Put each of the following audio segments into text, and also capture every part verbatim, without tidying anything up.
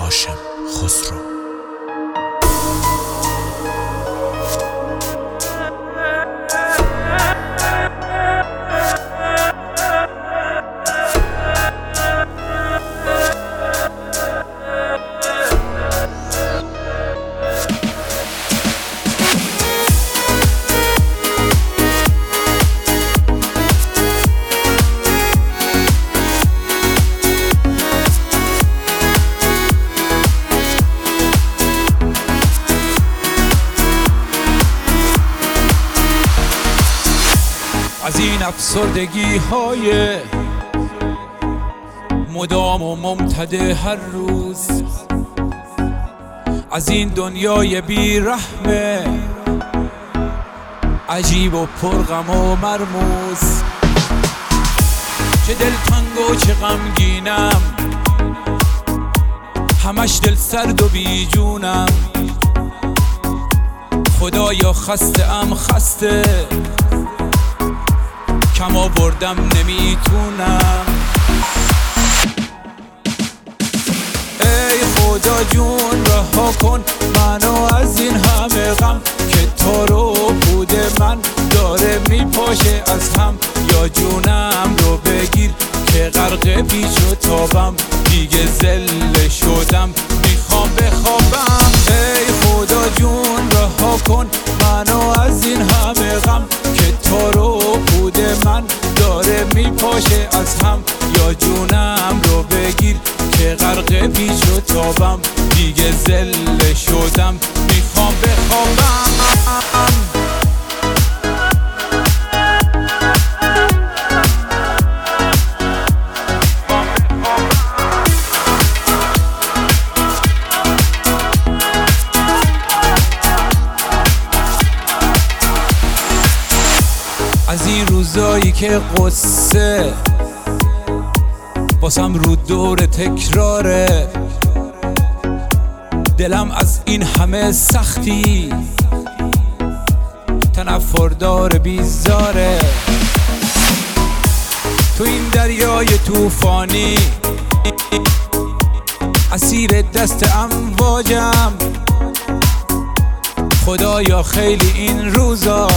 هاشم خسرو. از این افسردگی های مدام و ممتده هر روز، از این دنیای بیرحمه عجیب و پرغم و مرموز، چه دلتنگ و چه غمگینم، همش دل سرد و بیجونم. خدایا خسته ام خسته، کم آوردم نمیتونم. ای خدا جون رها کن منو از این همه غم، که تو رو بود من داره میپاشه از هم. یا جونم رو بگیر که غرق پیچ و تابم، دیگه زله شدم میخوام بخوابم. ای خدا جون رها کن منو از این همه غم، که تو رو بود من داره میپاشه از هم. یا جونم رو بگیر که غرق پیچ و تابم، دیگه زله شدم میخوام بخوابم. از این روزایی که قصه باسم رو دور تکراره، دلم از این همه سختی تنفردار بیزاره. تو این دریای توفانی اسیر دست امواجم، خدایا خیلی این روزا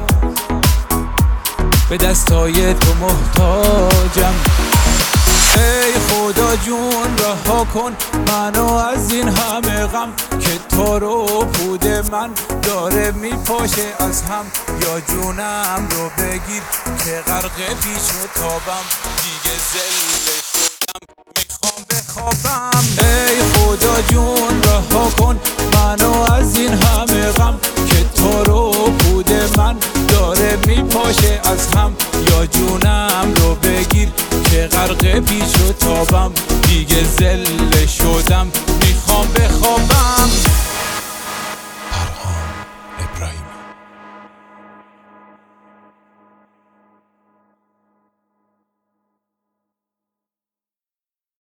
به دستای تو محتاجم. ای خدا جون رها کن منو از این همه غم، که تو رو بود من داره میپاشه از هم. یا جونم رو بگیر که غرق پیچ و تابم، دیگه زله شدم میخوام بخوابم. ای خدا جون رها کن منو از این همه غم، که تو رو بود من داره میپاشه از هم. یا جونم رو بگیر که غرق پیچ و تابم، دیگه زله شدم میخوام بخوابم. پرهام ابراهیمی.